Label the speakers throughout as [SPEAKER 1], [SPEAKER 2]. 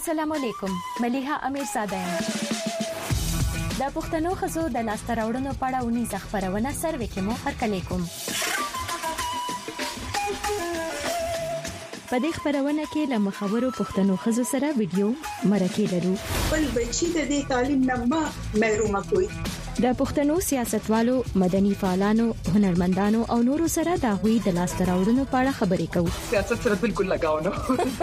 [SPEAKER 1] السلام علیکم ملیحه امیرزاده یم د پښتنو ښځو د لاسته راوړنو په اړه ونیزه خپرونه سروې کې مو هرکلی کوم. په دې خپرونه کې له مخورو پښتنو ښځو سره ویډیو مرکې لرو.
[SPEAKER 2] بل بچی د دې تعلیم نه محروم کوي.
[SPEAKER 1] د پښتنو سیاستوالو، مدني فعالانو، هنرمندانو او نورو سره د هغوی د لاسته راوړنو په اړه خبرې کوو.
[SPEAKER 3] سیاست سره بالکل لګاو نه.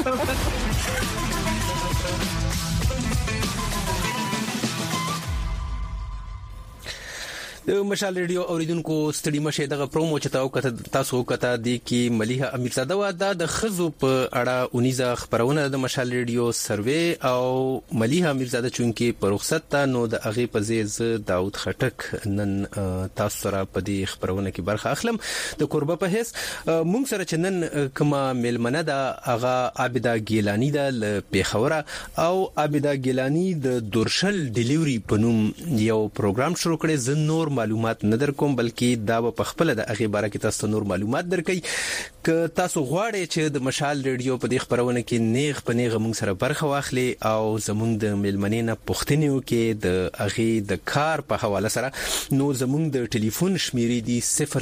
[SPEAKER 3] د مشال ریډیو اوریدونکو ستړي مشه دغه پرومو چې تاسو کته دی کې ملیحه امیرزاده و د خزو په اړه اونیزه خبرونه د مشال ریډیو سروې او ملیحه امیرزاده چونکی په رخصت ته نو د اغه په زیز داود خټک نن تاسو سره په دې خبرونه کې برخه اخلم. د قربه په هیڅ مونږ سره چې نن کما ملمنه د اغه عابده ګیلانی د پیښوره او عابده ګیلانی د دورشل ډیلیوري په نوم یو پروګرام شروع کړي. زه نور معلومات نه در کوم بلکې دا په خپل د اغه باره کې تاسو نور معلومات درکې ک تاسو غواړئ چې د مشال ریډیو په دې خبرونه کې نیغ په نیغه موږ سره برخه واخلي او زموږ د ملمنینه پښتنیو کې د اغه د کار په حواله سره نو زموږ د ټلیفون شمیرې دي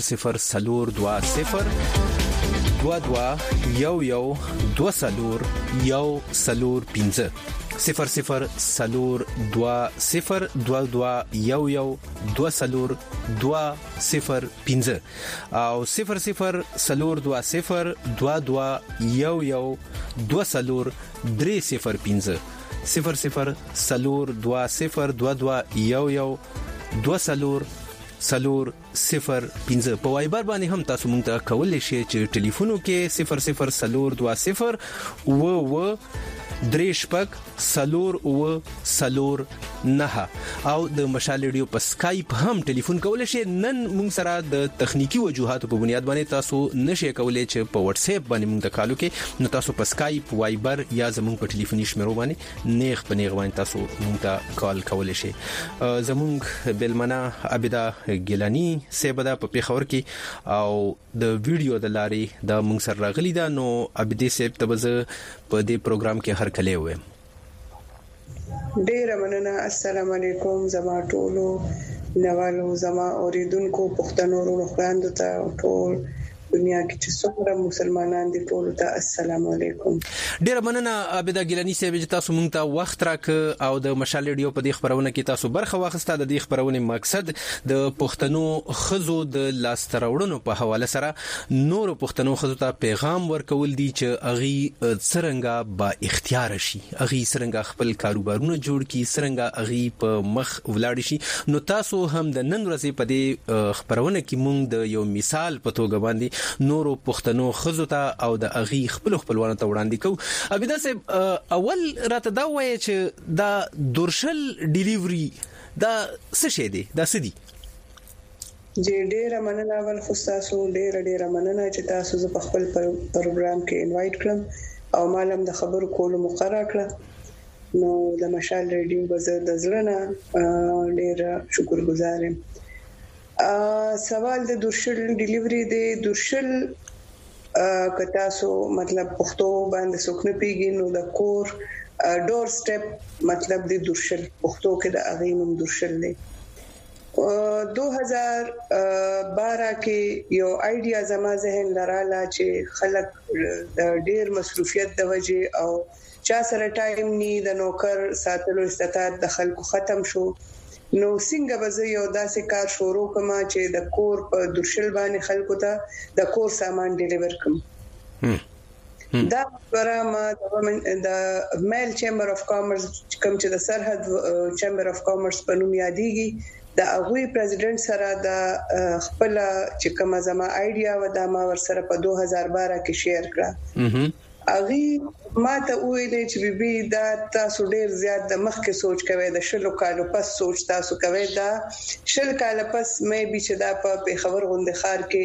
[SPEAKER 3] 00202020 او 00202020 په وایبر باندې هم تاسو مونږ ته کولای شئ چې ټلیفونو کې 0020 درېشپک سلور او سلور نه او د مشال ریډیو په سکایپ هم ټلیفون کولای شئ. نن موږ سره د تخنیکی وجوهاتو په بنیاد باندې تاسو نشئ کولای چې په واتس اپ باندې موږ ته کالو کې نو تاسو په سکایپ، وایبر یا زموږ په ټلیفوني شمیرو باندې نیغ په نیغ باندې تاسو موږ ته کال کولای شئ. زموږ بلمنه عابده ګیلانی سیبدا په پیښور کې او د ویډیو د لارې د موږ سره راغلی دا نو عابده سیب تبزه په دې پروګرام کې هر کله وې.
[SPEAKER 2] ډیر مننه. السلام علیکم زما ټولو نوالو زما اوریدونکو پښتنو ورونو خويندو ته ټول دنیا کې چې څومره مسلمانان دي ټول ته السلام علیکم.
[SPEAKER 3] ډیر مننه عابده ګیلانی صاحب چې تاسو مونږ ته وخت راک او د مشال ریډیو په دې خبرونه کې تاسو برخه واخسته. د دې خبرونه مقصد د پښتنو خزو د لاسته راوړنو په حواله سره نور پښتنو خزو ته پیغام ورکول دي چې اغي څرنګه با اختیار شي، اغي څرنګه خپل کاروبارونه جوړ کړي، څرنګه اغي په مخ ولاړ شي. نو تاسو هم د نن ورځې په دې خبرونه کې مونږ د یو مثال په توګه باندې نورو پښتنو خزو ته او د اغي خپلوانو ته وړاندې کوو. عابده صاحب اول راته دا وایي چې دا دورشل ډیلیوري دا څه شی دی، دا څه دی؟
[SPEAKER 2] جی ډیر مننه. اول خو تاسو ډیر مننه چې تاسو په خپل پروګرام کې انوایټ کړم او مالم د خبرو کولو مقرره کړ. نو د مشال ریډیو بزر د زړه ډیر شکرګزار یم. سوال د دورشل ډیلیوري دی. دورشل کتا سو مطلب پښتو باندې سوکنه پیږي نو د کور ډور سټپ مطلب د دورشل پښتو کې د اغینم دورشل دی. 2012 کې یو آیډیا زما ذهن لراله چې خلک د ډیر مصروفیت د وجې او چا سره ټایم ني د نوکر ساتلو استطاعت د خلکو ختم شو. نو څنګه به زه یو داسې کار شروع کوم چې د کور په دورشل باندې خلکو ته د کور سامان ډیلیور کړم. دا پرما د میل چیمبر اف کامرس کوم چې د سرحد چیمبر اف کامرس په نوم یادېږي د هغوی پریزیډنټ سره د خپل چې کومه زما آیډیا و دا ما ور سره په 2012 کې شیر کړه. اغي ما ته ویلې چې بیبي دا تاسو ډیر زیات د مخ کې سوچ کوي، د شلو کالو پس سوچ تاسو کوي. دا شل کال پس مې به چې دا په خبر غونډه خار کې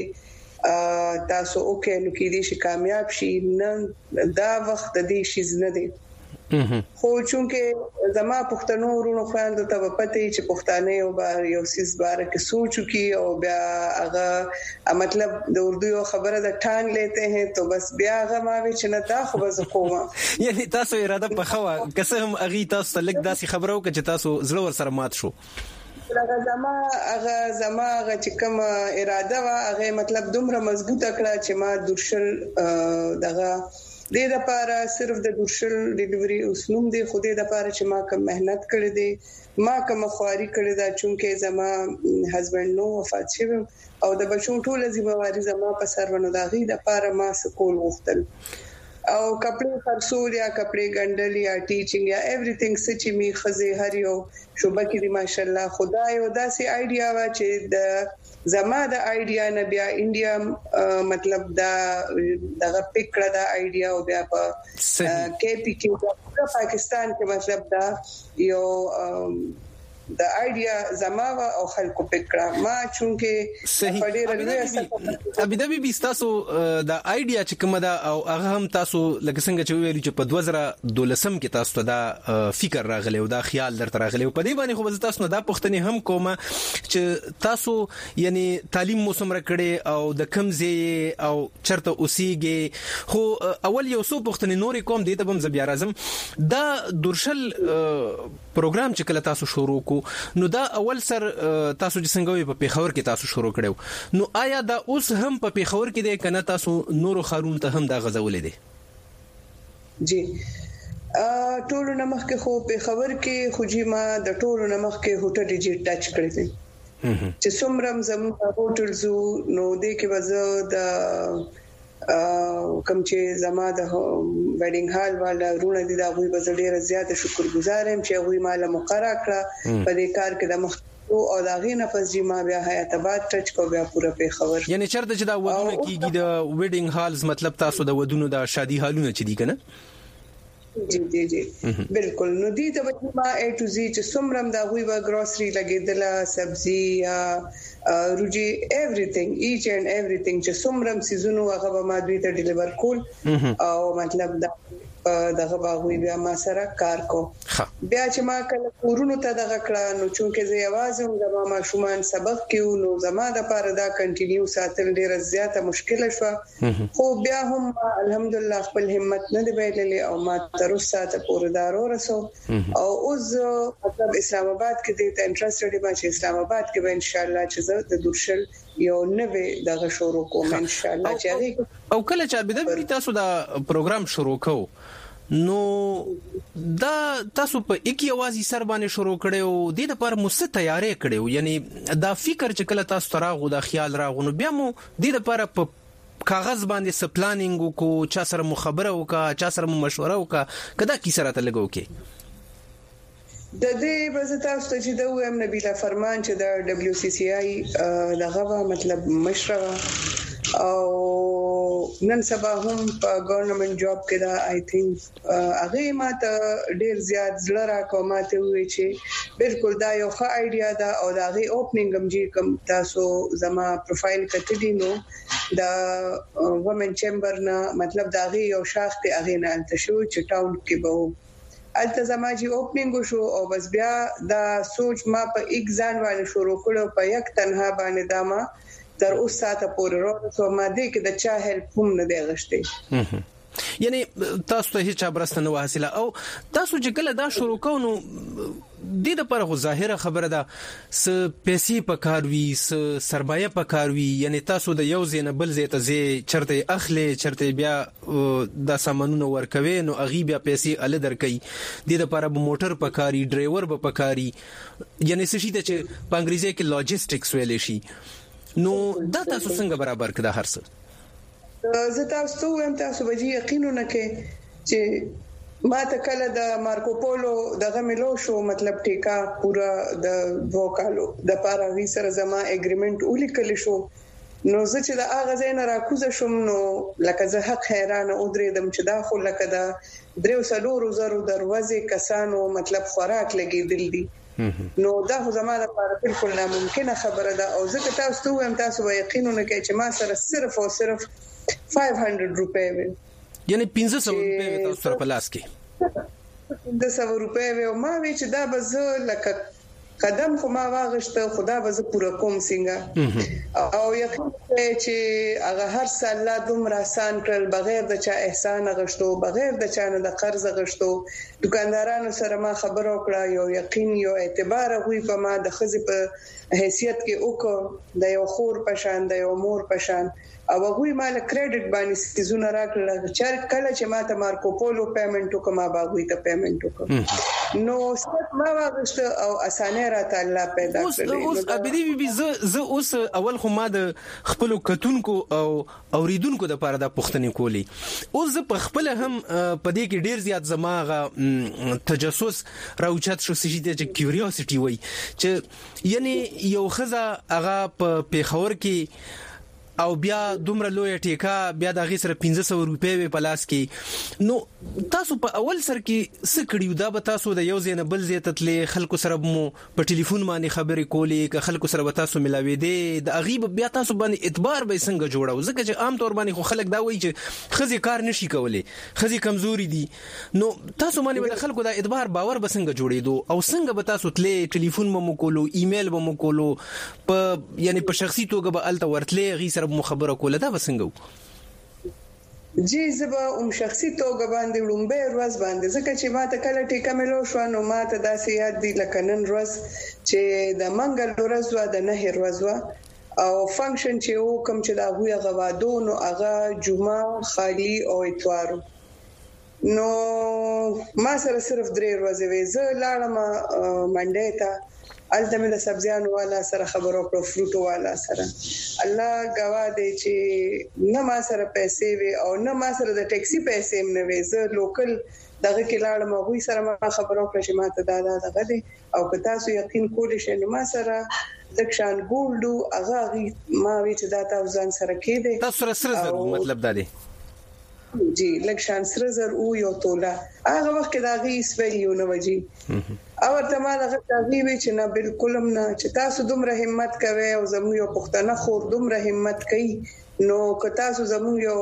[SPEAKER 2] تاسو اوکې نو کې دي چې کامیاب شي. نن دا وخت د دې شي نه دی. خو چونکه زما پښتنو ورونو خويندو ته په پته چې پښتانه او بار یو سیس بار کې سوچو کی او بیا هغه مطلب د اردو یو خبره د ټان لیتے ہیں تو بس بیا هغه ما وی چې نه دا خو بز کومه
[SPEAKER 3] یعنی تاسو اراده په خوا کسه هم اغي تاسو لک داسې خبرو چې تاسو زړه ور سره مات شو
[SPEAKER 2] زما چې کوم اراده وا هغه مطلب دومره مضبوطه کړه چې ما درشل دغه د لپاره صرف د درشل ډیلیوري اوسنوم دی خو د لپاره چې ما کوم مهنت کړې دي ما کوم خواري کړې ده چونکه زما هسبند نو وفات شوی او د بچو ټول ذمہواری زما په سر ونه داغي د لپاره ما سکول غوښتل او کپڑے خرڅول یا کپڑے ګندل یا ټیچینګ یا ایوریثینګ سچې می خزه هر یو شوبه کې دی ماشاءالله خدای او داسې آیډیا وا چې د زما د آیډیا نه بیا انډیا مطلب دغه پکړه د آیډیا او بیا په کې پی کې د پاکستان کې مطلب دا یو د آیډیا زما او خلکو پکړه ما چونکه په ډېر لوی
[SPEAKER 3] ابي دبي بيستاسو د آیډیا چې کومه دا او هغه هم تاسو لکه څنګه چې ویلو چې په 2012 کې تاسو ته دا فکر راغلی او دا خیال درته راغلی او په دې باندې خو تاسو نه دا پوښتنه هم کومه چې تاسو یعنی تعلیم موسم راکړي او د کمزې او چرته اوسېږي خو اول یو څو پوښتنه نورې کوم دې ته هم زبیا راځم دا درشل پروګرام چې کله تاسو شروع کو نو دا اول سر تاسو چې څنګه په پیښور کې تاسو شروع کړو نو آیا دا اوس هم په پیښور کې دی کنه تاسو نورو خارون ته هم دا غزولې دي
[SPEAKER 2] جی ټول نمخ کې خو پیښور کې خوجی ما د ټول نمخ کې هوټل ډیجیټ ټچ کړی دي چې څومره زموږ هوټل زو نو دې کې وځه د کوم چې زما د ویډینګ هال والا رونه دي دا غوي به ډیره زیاته شکرګزار یم چې غوي مال مقرره کړه په دې کار کې د مخ او دا غي نفس جی ما بیا حیات آباد ټچ کو بیا پوره په خبر
[SPEAKER 3] یعنی چرته چې دا ودونه کیږي د ویډینګ هالز مطلب تاسو د ودونو د شادي هالونه چې دي کنه
[SPEAKER 2] جی بالکل نو دي ته ما A to Z چې څومره دا غوي وا ګروسري لګیدله سبزي یا روجي everything each and everything چې څومره سيزونو هغه ما دوی ته ډیلیور کول او مطلب دا دغه باغوي بیا ما سره کار کو بیا چې ما کله کورونو ته دغه کړه نو چونکه زه یوازې زما ماشومان سبق کیو نو زما د پاره دا کنټینیو ساتل ډیره زیاته مشکل شو خو بیا هم الحمدلله خپل همت نه دی ویلې او ما تر اوسه ته پوردارو رسو او اوس مطلب اسلام آباد کې د انټرستډ ما چې اسلام آباد کې به ان شاء الله چې زه د درشل یو نوې دغه شروع کوم ان شاء الله چې
[SPEAKER 3] او کله چې به تاسو دا پروګرام شروع کوو نو دا تاسو په اکی اوازي سر باندې شروع کړو د دې لپاره مو څه تیاری کړو یعنی دا فکر چې کله تاسو تراغو دا خیال راغو نو بیا مو د دې لپاره په کاغذ باندې س پلانینګ کو چا سره مخابره وکا چا سره مشوره وکا کدا کی سره ته لګو کې
[SPEAKER 2] د دې وزتا ستاسو د او ام نبیلا فرمان چې د WCCI دغه مطلب مشره او نن سبا هم په ګورنمنت جاب کې دا آی تھنک هغه ماته ډیر زیات زړه راکوماته وي چې بالکل دا یو ښه آیډیا ده او دا غي اوپننګ هم چې کوم تاسو زما پروفایل کتلی نو دا وومن چیمبر نه مطلب دا غي یو شاخ ته هغه نه انتشو چې ټاون کې به التزامه جی اوپننګ شو او بس بیا دا سوچ ما په ایگزام باندې شروع کړو په یک تنها باندې دما تر اوس ساته پورې ورسو ما دې کې د چا هیلپ هم نه دی غشته
[SPEAKER 3] یعنی تاسو ته هیڅ برسته نه حاصله او تاسو چې کله دا شروع کوو د دې لپاره ظاهره خبره ده س پیسې پکاروي س سرمایه پکاروي یعنی تاسو د یو زینه بل زیته زی چرته اخلي چرته بیا د سامانونو ورکوي نو اغي بیا پیسې ال درکې د دې لپاره به موټر پکاري ډرایور به پکاري یعنی څه شي چې په انګریزي کې لاجستیکس ویل شي نو دا تاسو څنګه برابر کړه هر څه
[SPEAKER 2] زه تاسو هم تاسو به یقینونه کې چې ما ته کله د مارکو پولو دغه ملو شو مطلب ټیکا پورا د وکالو د پاراوي سره زما اګریمنت ولیکل شو نو زه چې د اغه زین راکوزه شوم نو لکه زه حق حیران او درېدم چې دا خو لکه دا درو سلورو زرو دروازې کسانو مطلب خوراک لګیدل دي نو دا خو زما لپاره بالکل ناممکنه خبره ده او زه تاسو هم تاسو به یقینونه کوي چې ما سره صرف او صرف 500 روپے وي
[SPEAKER 3] یعنی 500 روپے تاسو سره په لاس کې
[SPEAKER 2] 200 روپۍ او ما وی چې دا به لکه قدم خو ما واغشته خدا به زه پوره کوم څنګه او یقین چې هغه هر سال لا دومره آسان کړل بغیر د چا احسان غشتو بغیر د چا نه د قرض غشتو دکاندارانو سره ما خبرو کړه یو یقین یو اعتبار غوي په ما د خزي په حیثیت کې وکړ د یو خور پشان د یو مور پشان او غوي مال کریډټ باندې سيزونه راکړل چې کله چې ما ته مارکو پولو پیمنټ وکما باغوي ته پیمنټ وکم نو ست ما واغشته او اسانه راته الله پیدا کړل
[SPEAKER 3] اوس ابدي بي زه اوس اول خو ما د خپل کتونکو او اوریدونکو د پاره د پښتنې کولی اوس زه په خپل هم په دې کې ډیر زیات زماغه تجسس راوچت شو چې کیوریوسيټي وای چې یعنی یو خزه هغه په پیښور کې او بیا دومره لوی ټیکا بیا د غي سره 1500 روپۍ په لاس کې نو تاسو په اول سر کې څه کړیو دا به تاسو د یو ځای نه بل ځای ته تلې خلکو سره مو په ټلیفون باندې خبرې کولې که خلکو سره به تاسو ملاوي دي د غیب بیا تاسو باندې اعتبار به څنګه جوړاو ځکه چې عام طور باندې خو خلک دا وایي چې خزي کار نشي کولای خزي کمزوري دي نو تاسو باندې د خلکو د اعتبار باور به څنګه جوړېدو او څنګه به تاسو تلې ټلیفون مو کولو ایمیل به مو کولو په یعنی په شخصي توګه به الته ورتلې غي سره مخبره کوله دا وسنګو
[SPEAKER 2] جی زبا شخصي توګه باندې لومبه ورځ باندې ځکه چې ما ته کله ټیکا ملو شو نو ما ته داسې یاد دي لکه نن ورځ چې د منګل ورځ وا د نه ورځ وا او فنکشن چې وکم چې دا هوی غوادو نو هغه جمعه خالی او اتوار نو ما سره صرف 3 ورځې وې زه لاړم منډه ته الته د سبزیانو والا سره خبرو کړو فروټو والا سره الله گواه دی چې نه ما سره پیسې وي او نه ما سره د ټیکسي پیسې نه وي زه لوکل دغه کې لاړم غوي سره ما خبرو کړم چې ما ته دغه دی او که تاسو یقین کولی شئ نو ما سره ځکشان ګولډو هغه ما وی چې دا تاسو ځان سره کې دي
[SPEAKER 3] تاسو سره مطلب دا دی
[SPEAKER 2] جی لک شان سره زر او یو تولا هغه وخت دا غي سپیلیو نو وجي او ته ما دغه تغیوي چې نه بالکل نه چې تاسو دومره همت کوي او زموږ یو پښتنه خور دومره همت کوي نو که تاسو زموږ یو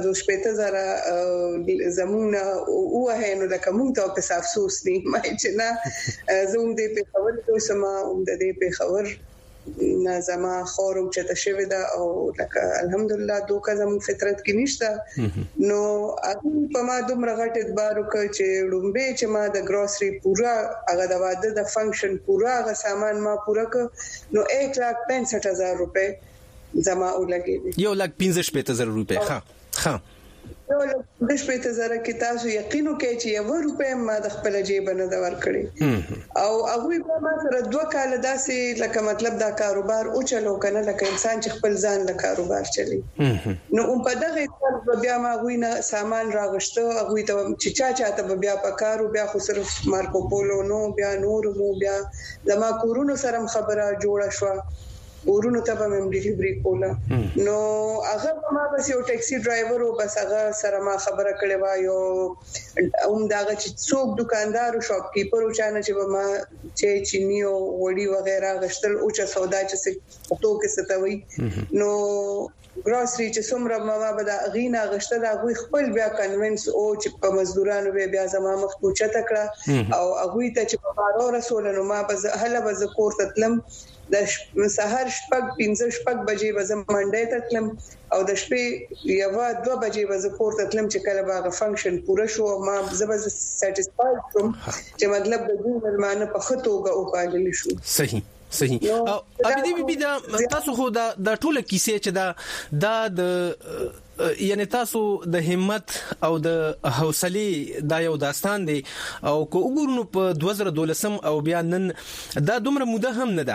[SPEAKER 2] 550,000 زموږ او هه نو د کوم ته په افسوس دي ما چې نه زوم دې په خبر کوم سما دې په خبر نظام خورم چې تشوي دا او لکه الحمدلله دوکه زمو فطرت کې نشته نو اغه په ما دومره غټ اعتبار وکړ چې لومبه چې ما د ګروسري پورا هغه د واده د فنکشن پورا هغه سامان ما پورا ک نو 1,65,000 روپے جمع ولګي
[SPEAKER 3] 1,65,000 روپے ها
[SPEAKER 2] یو 15,000 کې تاسو یقین وکړئ چې 1 روپیا ما د خپل جیب نه دا ورکړي او هغه په ما سره 2 کال داسې لکه مطلب دا کاروبار او چلو کنه لکه انسان چې خپل ځان له کاروبار چلی نو په دغه ځل بیا ما غوینه سامان راغشته هغه ته چې چاته بیا پکارو بیا خو صرف مارکو پولو نو بیا نور مو بیا زما کورونو سره خبره جوړه شو ورونو ته به مم ډیلیوري کوله نو هغه ما بس یو ټیکسي ډرایور او بس هغه سره ما خبره کړې و یو داغه چې څوک دکاندار او شاپ کیپر او چانه چې ما چې چینی او وړي وغیرہ غشتل او چې سودا چې تو کې ستوي نو ګروسري چې څومره ما به دا غینا غشته دا غوي خپل بیا کنوینس او چې په مزدورانو بیا زما مخ پوچه تکړه او هغه ته چې په بارو رسول نو ما به هله به کور تتلم د سحر شپږ 15 بجې به زم منډه ته تلم او د شپې یو 2 بجې به زه کور ته تلم چې کله باغه فنکشن پوره شو ما زبر سټیسفاید کوم چې مطلب د دې ملمانه په خطوګه او پالل شو
[SPEAKER 3] صحیح او ابي بي دا تاسو خو دا ټوله کیسه چې دا د یعنی تاسو د همت او د حوصله دا یو داستان دی او کو وګورنو په 2012 او بیا نن دا دومره موده هم نه ده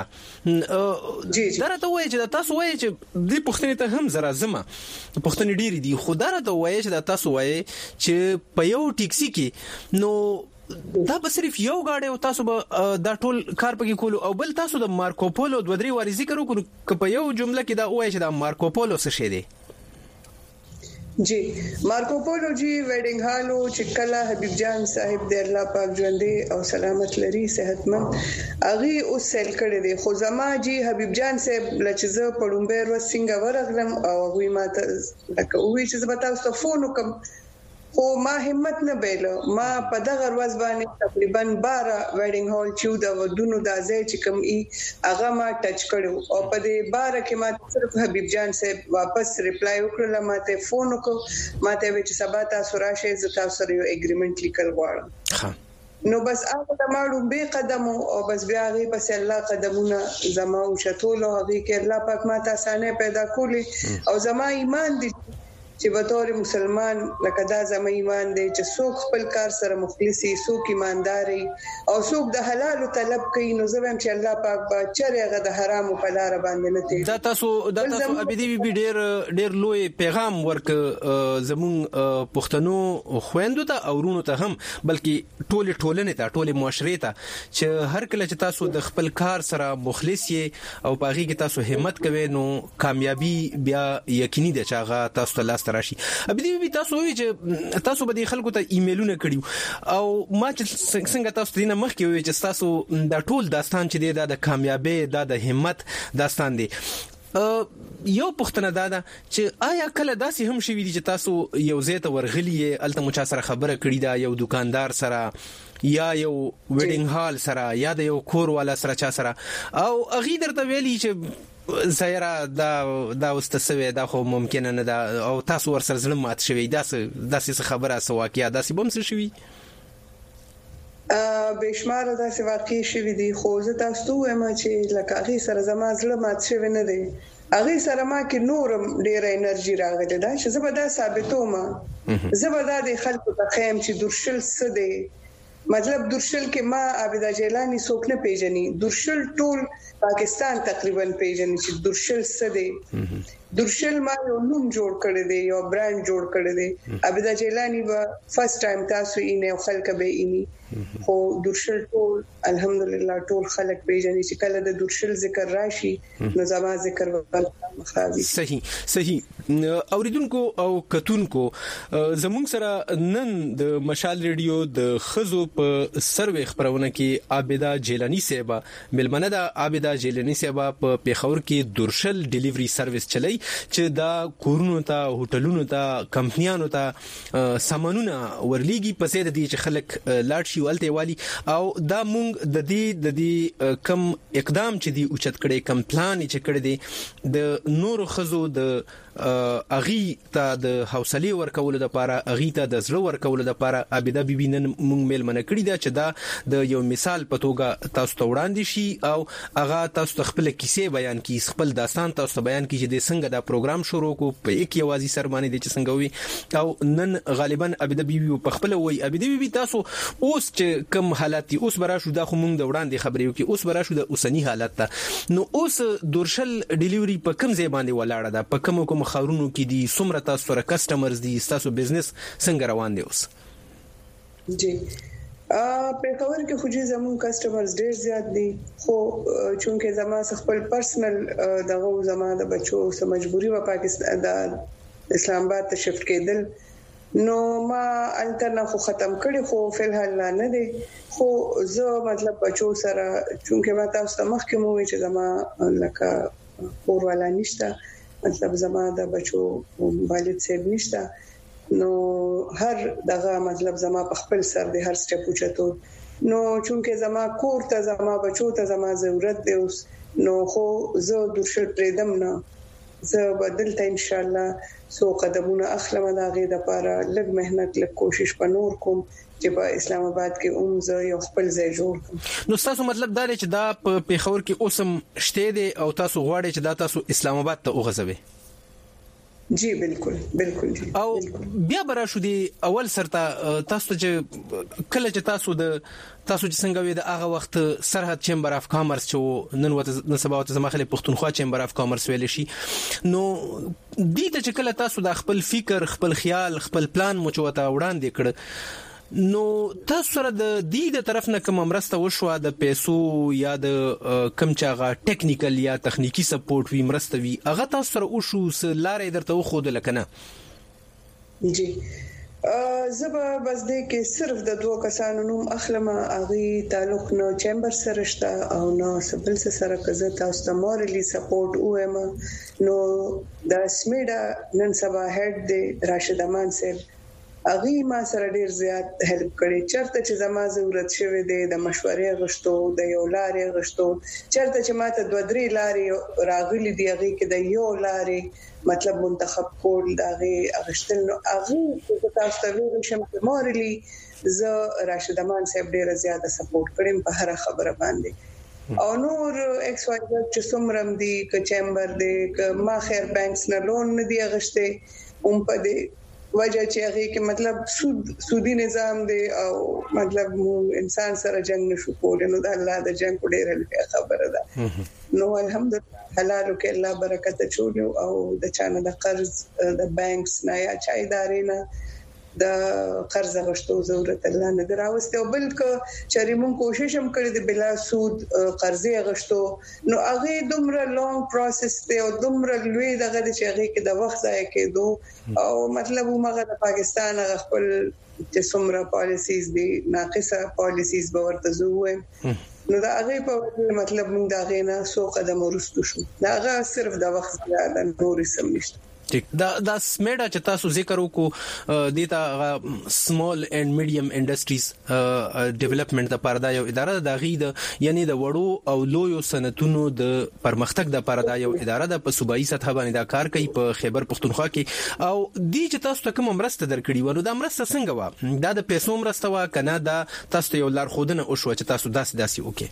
[SPEAKER 3] دا راته وایي چې تاسو وایي چې د پښتنې ته هم زرا زما پښتنې ډيري دي خو دا راته وایي چې تاسو وایي چې په یو ټیکسي کې نو دا به صرف یو غاډي او تاسو به دا ټول کار پکې کولو او بل تاسو د مارکو پولو 2-3 واری ذکر وکړو په یو جمله کې دا وایي چې دا مارکو پولو څه شي دی
[SPEAKER 2] جی مارکو پولو جی ویډینګ هالو چې کله حبیب جان صاحب د الله پاک ژوندې او سلامت لري صحتمند اغي او سیل کړی دی خو زما جی حبیب جان صاحب لچزه پړومبه ور څنګه ورغلم او هغه ماته لکه وی چې زما تاسو فون وکم خو ما همت نه بیلو. ما په دغه ورځ باندې تقریبا 12 ویډینګ هال چې د ودونو د ځای چې کوم هغه ما ټچ کړو او په دې 12 کې ما صرف حبیب جان صاحب واپس ریپلای وکړل. ما ته فون وکړ، ما ته چې سبا تاسو راشئ زه تاسو سره یو اګریمنت لیکل غواړم. نو بس هغه د ماړو به قدم او بس بیا غي پس الله قدمونه زما او شتول او هغه کې الله پاک ما ته اسانه پیدا کړی او زما ایمان دي چې به تور مسلمان لکه دا زما ایمان دی چې څوک خپل کار سره مخلصي، څوک ایمانداري او څوک د حلال طلب کوي. نو زم چې الله پاک به چرېغه د حرام په لار باندې نه تي.
[SPEAKER 3] دا تاسو ابدي بي ډېر لوی پیغام ورک زمون پښتنو خويندو ته او ورونو ته هم، بلکې ټولنې ته، ټولې معاشرې ته چې هر کله چې تاسو د خپل کار سره مخلص یې او پاغي کې تاسو همت کوئ نو کامیابی بیا یقیني ده چې هغه تاسو ته راشي. ابدي بي تاسو وی چې تاسو به د خلکو ته ایمیلونه کړیو او ما چې څنګه تاسو دینه مخ کې وی چې تاسو د ټول داستان چې دی د کامیابی د همت داستان دی. یو پښتنه دا چې آیا کله داسې هم شوي دي چې تاسو یو ځای ته ورغلی الته مو چا سره خبره کړې ده، یو دکاندار سره یا یو ویډینګ هال سره یا د یو کور والا سره چا سره، او اغه درته ویلي چې زایره دا واستسوي دا خو ممکن نه ده او تاسو ورسره ظلم مات شوي، داسې خبره سو واقعیا داسې بم څه شوي؟
[SPEAKER 2] بشمار داسې واقع شوي دي. خو زه تاسو وایم چې لکه هغه سره زما ظلم مات شوي نه دي. هغه سره ما کې نورم ډېر انرژي راغله ده چې زه به دا ثابتوم، زه به دا د خلکو ته خیم چې درشل څه دی. مطلب درشل کې ما عابده جیلانی څوک نه پیژني، درشل ټول پاکستان تقریبا پیژني چې درشل څه دی. درشل ما یو نوم جوړ کړی دی، یو برانډ جوړ کړی دی. عابده جیلانی به فرست ټایم تاسو یې نه خلک به یې خو درشل ټول الحمدلله ټول خلک پیژني چې کله د درشل ذکر راشي نو زما ذکر وکړي. صحیح اوریدونکو او کتونکو زموږ سره نن د مشال ریډیو د خزو په سروي خبرونه کې عابده جیلانی صاحب ملمنه د عابده جیلانی صاحب په پیښور کې درشل ډیلیوري سرویس چلای چې دا کورونو ته، هوټلونو ته، کمپنیانو ته سامانونه ورليږي پسې د دې چې خلک لاړ شي ولته والی او دا مونږ د دې کم اقدام چې دی اوچت کړي، کم پلان چې کړي دی د نور خزو د اغي ته د حوصله ورکول د لپاره، اغي ته د زړه ورکول د لپاره عابده بیبي نن مونږ میل منه کړی دا چې دا د یو مثال په توګه تاسو ته وړاندې شي او اغا تاسو خپل کیسې بیان کی، خپل داستان تاسو بیان کی چې د څنګه دا پروګرام شروع کو په یک یوازي سر باندې د څنګه وي او نن غالبا عابده بیبي په خپل وای عابده بیبي تاسو اوس چې کم حالات اوس براشو دا خو مونږ د وړاندې خبرې وکي، اوس براشو د اوسنی حالت ته نو اوس درشل ډیلیوري په کم ځای باندې ولاړه ده، په کوم خاورونو کې دي، څومره تاسو سره کسٹمرز دي، تاسو بزنس څنګه روان دی اوس؟ جی په خبر کې خو چې زموږ کسٹمرز ډېر زیات دي، خو چونکه زما خپل پرسنل دغه زما د بچو سره مجبوری و پاکستان د اسلام آباد ته شفت کېدل نو ما انټرنیټ خو ختم کړی، خو فلحال نه دی. خو زه مطلب بچو سره چونکه ما تاسو ته مخکې مو چې زما لکه کور والا نشته، مطلب زما د بچو والد صاحب نشته نو هر دغه مطلب زما په خپل سر د هر سټپ اوچتو نو چونکه زما کور ته زما بچو ته زما ضرورت دی اوس نو خو زه درشل پریدم نه، زه بدلته ان شاء الله سو قدمونه اخلم د هغه لپاره لږ مهنت لږ کوشش پنور کوم چې په اسلام آباد کې زه یو خپل ځای جوړ کړم.
[SPEAKER 3] نو تاسو مطلب دا چې دا په پیښور کې اوسم شته دي او تاسو غواړئ چې دا تاسو اسلام آباد ته وغځوي؟
[SPEAKER 2] جی بالکل جی.
[SPEAKER 3] او بیا براشو دی اول سرته تاسو چې کله چې تاسو چې څنګه وي د هغه وخت سرحد چیمبر اف کامرس چې نن سبا ته زمخله پښتونخوا چیمبر اف کامرس ویل شي نو دې ته چې کله تاسو د خپل فکر، خپل خیال، خپل پلان مو چوته وړاندې کړ نو تاسو سره د دې د طرف نه کوم مرسته وشو د پیسو یا د کم چاغه ټیکنیکل یا تخنیکی سپورټ وی مرسته وی هغه تاسو سره وشو لارې درته خو د لکنه؟
[SPEAKER 2] جی زبا بس دې کې صرف د دوه کسانو نوم اخلم، اغي تعلق نو چیمبر سره شته او نو سبل سره کزه تاسو ته مورلی سپورټ اوم نو د سمیډا نن سبا هډ دی راشد امان صاحب اغي ما سره ډیر زیات هیلپ کړي. چرته چې زما ضرورت شوه د مشورې غشتو د یو لارې غشتو، چرته چې ماته 2-3 لارې راغلي دی هغه کې د یو لارې مطلب منتخب کول داغه اغشتل نو هغه تاسو ته ویل شم مورلی ز راشد امان صاحب ډیر زیاته سپورټ کړم په هر خبره باندې. او نور ایکس واي زد چې څومره دي ک چیمبر دی ک ما خیر بانکس نه لون نه دی غشته په دې وجه چې هغه کې مطلب سودی نظام دی او مطلب انسان سره جنگ نشو کولای نو د الله د جنگ ډېر خبره ده. نو الحمدلله حلالو کې الله برکت چولو او د چانه د قرض د بانکس نه یا چا ادارې نه د قرض غشتو ضرورت الله نه دراوسته. او بلک چې موږ کوشش هم کړی د بلا سود قرضې غشتو نو هغه دومره لانګ پروسس دی او دومره لوی دغه چې هغه کې د وخت ضایع کېدو او مطلب موږ د پاکستان خپل چې څومره پالیسیز دي ناقصه پالیسیز به ورته زووم نو دا هغه په مطلب موږ دا غینا سو قدم ورستو شو. دا هغه صرف د وخت زیاده نورې سم نشته.
[SPEAKER 3] دا سمیډا چې تاسو ذکر وکړو دیتا سمال اینڈ میډیم انډستریز ډیولپمنٹ لپاره دا یو اداره ده غید یعنی د وړو او لویو صنعتونو د پرمختګ لپاره دا یو اداره ده په صوبایي سطح باندې دا کار کوي په خیبر پختونخوا کې. او دی چې تاسو ته کوم مرسته درکړي ونه دا مرسته څنګه و؟ دا د پیسو مرسته و کنه دا تاسو ته یو لار خودنه او شو چې تاسو داسې وکړي؟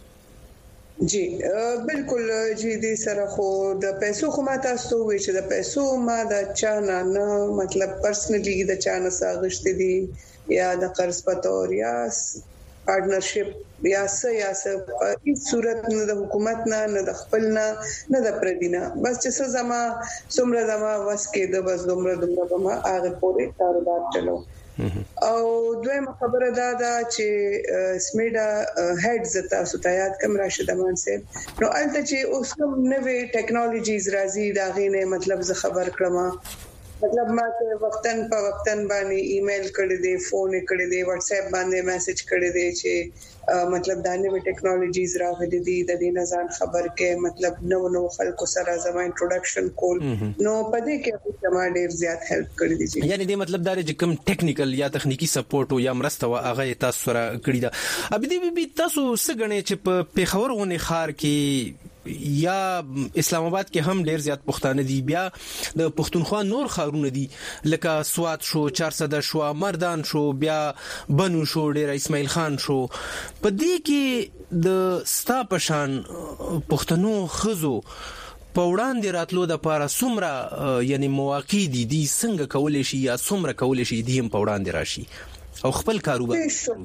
[SPEAKER 2] جی بالکل جی دې سره خو د پیسو خو ما تاسو وی چې د پیسو ما د چانه نه مطلب پرسنلی د چانه ساغشت دي یا د قرض په تور یا پارټنرشپ یا څه په صورت نه د حکومت نه د خپل نه د پردینه بس چې څه زما څومره زما واسکه د بس دومره ما هغه پورې کاروبار چلو. او دویمه خبره دا چې سمیډا هډز تاسو ته یاد کوم راشد امان صاحب نو البته چې اوس کوم نوې ټیکنالوژیز راځي دا غینه مطلب زه خبر کړم مطلب ما ته وختن باندې ایمیل کړی دی فون کړی دی واتس اپ باندې میسج کړی دی چې مطلب دا نوې ټیکنالوژیز راغلي دي د دې نظر خبر کې مطلب نو خلکو سره زما انټروډکشن کول نو پدې کې زما ډیر زیات هیلپ کړی دي.
[SPEAKER 3] یعنی دې مطلب دا چې کوم ټیکنیکل یا تخنیکی سپورټ او یا مرسته هغه تاسو سره کړی دا. ابي دې تاسو څنګه چې په پیښور غونې خار کې یا اسلام آباد کې هم ډیر زیات پښتانه دي بیا د پښتونخوا نور خارونه دي لکه سوات شو 400 شو مردان شو بیا بنو شو ډیر اسماعیل خان شو په دې کې د ستا پشان پښتنو خزو په وړاندې راتلو د لپاره څومره یعنی مواقع دي څنګه کولای شي یا څومره کولای شي دیم په وړاندې راشي او خپل کاروبار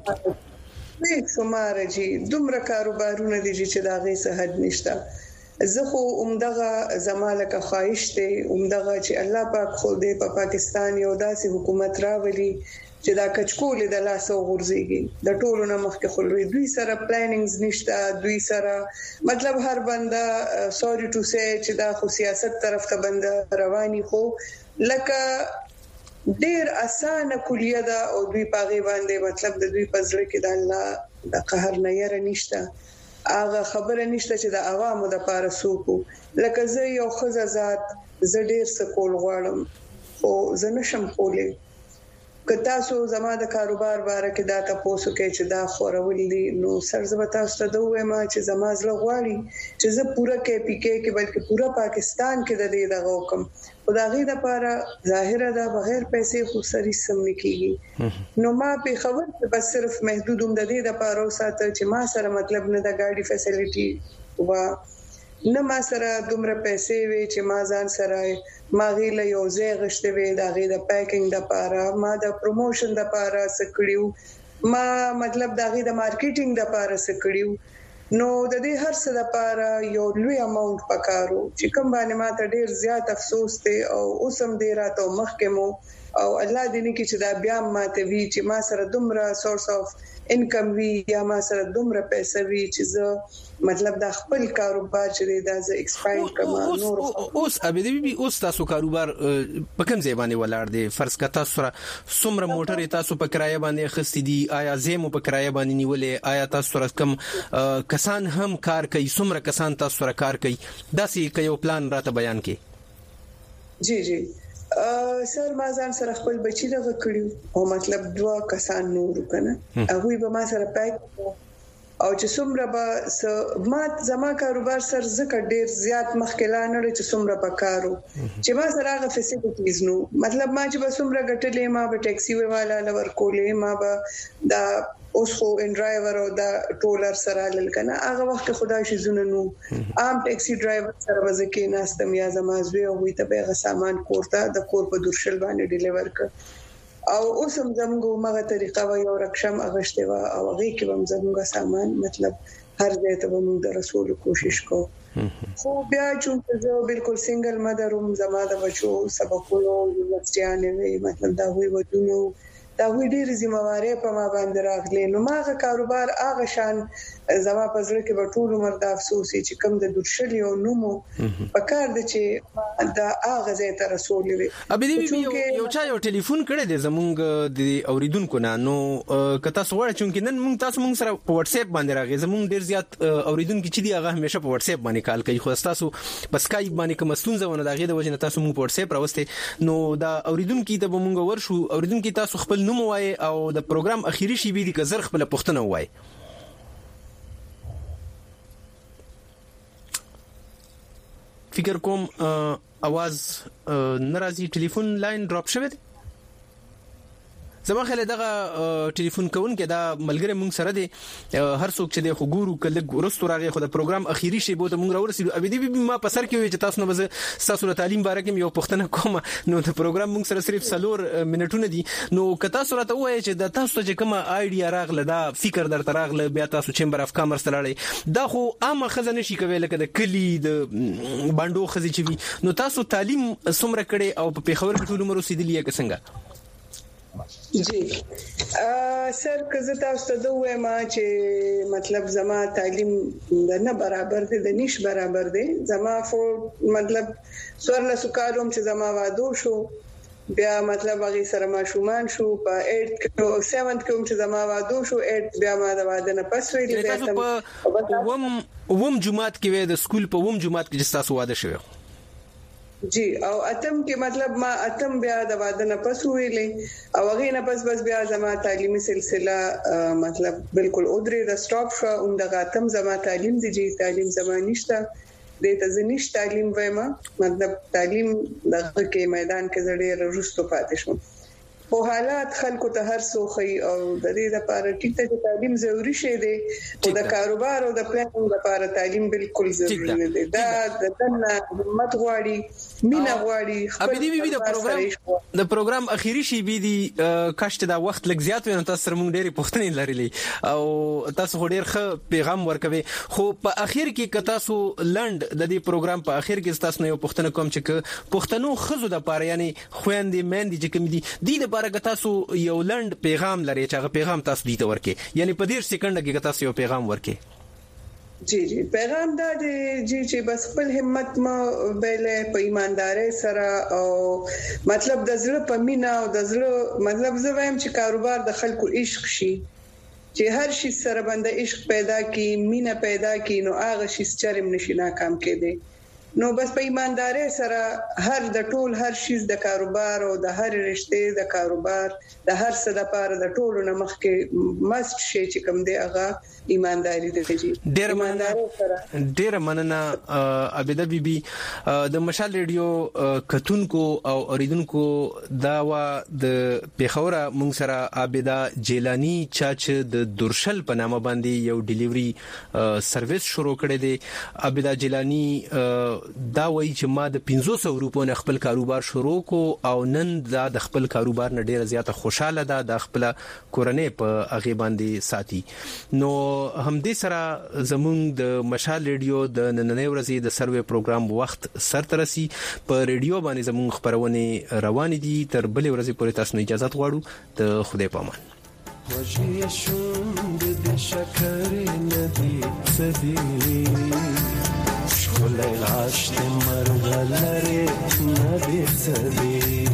[SPEAKER 2] شمار جی دومره کاروبارونه دي چې دا غي صحت نشته. زه خو عمدغه زمالکه خواهش ته عمدغه چې الله پاک خو دې په پاکستان یو داسې حکومت راولي چې دا کچکول د لاسو غورځيږي د ټولو نه مخکې خلوي دوی سره پلانینګز نشته دوی سره مطلب هر بنده سوري ټو سي چې دا خو سیاست طرف ته بنده رواني خو لکه ډیر اسانه کلیه ده او دوی پاغي باندې مطلب د دوی پزړه کې د الله د قهر نه یره نشته هغه خبره نشته چې د عوامو د پاره سوکو لکه زه یو خزه ذات زه ډیر سکول غواړم او زه نشم کولای که تاسو زما د کاروبار باره کې دا تاسو کې چې دا خورول دي نو سرزبه تاسو ته دوه ما چې زما زړه غواړي چې زه پوره کې پی کې بلکې پوره پاکستان کې د دې دغه حکم خدای د لپاره ظاهره دا بغیر پیسې خو سري سم نکېږي نو ما په خبر بس صرف محدود هم د دې لپاره وساته چې ما سره مطلب نه د ګاډي فیسیلیټي و نه ما سره دومره پیسې وي چې ما ځان سره ما غیله یو ځای غشته وي دا غي د پیکینګ د لپاره ما د پروموشن د لپاره سکړیو ما مطلب دا غي د مارکیټینګ د لپاره سکړیو نو د دې هر څه لپاره یو لوی اماونټ پکارو چې کوم باندې ما ته ډیر زیات افسوس دی او اوسم دی راته مخکمو او الله دې نه کې چې دا بیا ماته وی چې ما سره دومره سورس اف انکم وی یا ما سره دومره پیسې وی چې زه مطلب د خپل کاروبار چې دا ز ایکسپاند کوم نور
[SPEAKER 3] اوس ابي دې اوس تاسو کاروبار په کوم ځای باندې ولاړ دی فرض کته سره څومره موټر تاسو په کرایه باندې خستی دي آیا زمو په کرایه باندې نیولې آیا تاسو سره کم کسان هم کار کوي څومره کسان تاسو سره کار کوي داسې یو پلان راته بیان کړئ.
[SPEAKER 2] جی سر ما ځان سره خپل بچی دغه کړیو او مطلب 2 کسان نور کنه هغه به ما سره پای او چې څومره به ما زما کاروبار سر زکه ډیر زیات مخکلانه لري چې څومره پکارو چې ما سره هغه فیسیلیټیز نو مطلب ما چې به څومره ګټلې ما به ټیکسي والا لور کولې ما به دا اوس خو ان ډرایور او دا ټولر سره لکنه هغه وخت خدای شي زونه نو عام ټیکسي ډرایور سره وځکه ناستم یا زمازوي او وي ته به سامان کوړه د کور په درشل باندې ډیلیور کړ او اوس هم زموږه مغه طریقه و یو رقم اغشته و او هغه کې هم زموږه سامان مطلب هر ځای ته موږ د رسول کوشش کو خو بیا چې زه بالکل سنگل مدر هم زما د بچو سبقونو یونیورسيټیانه مطلب دا وی ودونو دا وی ډیر ذمہواری په ما باندې راغلی نو ماغه کاروبار هغه شان زما په ځل کې په ټول عمر د افسوس چې کم د درشلی او نومو په کار د چې دا هغه ځای ته رسول وي
[SPEAKER 3] ابي دې یو چا یو ټلیفون کړی دی زمونږ د اوریدونکو نه نو کته سوړ چې نن مونږ تاسو مونږ سره په واتس اپ باندې راغی زمونږ ډیر زیات اوریدونکو چې دی هغه همیشه په واتس اپ باندې کال کوي خو تاسو په سکایپ باندې کوم ستونزونه دغه د وجه تاسو مونږ په واتس اپ راوسته نو دا اوریدونکو ته مونږ ورشو اوریدونکو تاسو خپل نوم وای او د پروګرام اخیری شی به دي که زر خپل پښتنه وای فکر کوم आवाज ناراضي ټلیفون لاین ډراپ شوه زما خله دغه ټلیفون کون کې دا ملګری مونږ سره دی هر څوک چې د خګورو کله ورستو راغی خو د پروګرام اخیری شی بوته مونږ راورسېدو ابي دې ما په سر کې وي چې تاسو نه بز تاسو له تعلیم باره کې یو پښتنه کوم نو د پروګرام مونږ سره صرف 4 منټونه دي نو کتا سره ته وایي چې د تاسو چې کومه آیډیا راغله دا فکر درته راغله بیا تاسو چیمبر اف کامرس تللی دا خو عامه خزانه شي کوي لکه د کلی د باندو خزي چې وي نو تاسو تعلیم څومره کړي او په پیښور کې ټول عمر اوسېدلی یا څنګه
[SPEAKER 2] جی سر کزه تاسو ته وایم چې مطلب زما تعلیم نه برابر دي د نش برابر دي زما فور مطلب سورله سکالوم چې زما وادو شو بیا مطلب هغه سره ما شومان شو په 8 کې 7 کې چې زما وادو شو 8 بیا ما د واده نه پس ویلې بیا
[SPEAKER 3] ووم جمعات کې د سکول په ووم جمعات کې چې تاسو واده شوی
[SPEAKER 2] جی او اتم کې مطلب ما اتم بیا د واده نه پس ویلې او هغه نه پس بیا زما تعلیمي سلسله مطلب بالکل اودري د سټاپ شو او د اتم زما تعلیم دي تعلیم زما نشته د تزنیش تعلیم وایم مطلب تعلیم دغه کې میدان کې زړې رښتو پاتې شو په حالات خلکو ته هر څو خي او د دې لپاره چې تعلیم ضروری شي دی او د کاروبار او د پلانینګ لپاره تعلیم بالکل ضروری دی دا د دنه همت غواړي مینا غواړي
[SPEAKER 3] ابي دې د پروګرام اخیری شی بي دي کاشته دا وخت لږ زیات وي تاسو سره مونږ ډېری پوښتنې لرلې او تاسو ډېر ښه پیغام ورکوي خو په اخر کې ک تاسو لند د دې پروګرام په اخر کې تاسو نه یو پوښتنه کوم چې پښتنو خزو د پاره یعنی خويندې مېندې چې کوم دي د لپاره تاسو یو لند پیغام لري چې هغه پیغام تاسو دې ته ورکې یعنی په 10 سکند کې تاسو یو پیغام ورکې
[SPEAKER 2] جی پیغام دا دی چې بس خپل همت ما بیله په ایمانداري سره او مطلب د زړه په مینا او د زړه مطلب زه وایم چې کاروبار د خلکو عشق شي چې هر شي سره باندې عشق پیدا کی مینا پیدا کی نو هغه شي چرم نشي ناکام کېدی نو بس په ایمانداري سره هر شي د کاروبار او د هر رشته د کاروبار د هر څه د پاره د ټولو نمخ کې مست شي چې کوم دی هغه ایمانداري دی
[SPEAKER 3] ډېر مننه عبیده بیبي د مشال ریډیو کتونکو او اوریدونکو دا وا د پیښور مونږ سره عبیده جیلانی چاچ د درشل په نامه باندې یو ډیلیوري سرویس شروع کړی دی عبیده جیلانی دا وایي چې ما د 500 روپو نه خپل کاروبار شروع کو او نن دا د خپل کاروبار نه ډیره زیاته خوشاله ده د خپل کورنۍ په اغه باندې ساتي نو همدې سره زمونږ د مشال ریډیو د نننۍ ورځې د سروې پروګرام وخت سرترسي په ریډیو باندې زمونږ خبرونه روان دي تر بلې ورځې پورې تاسو نه اجازه غواړو د خدای پامان وجه شوند د شکر ندی صدی شغل العشت مرغلره ندی صدی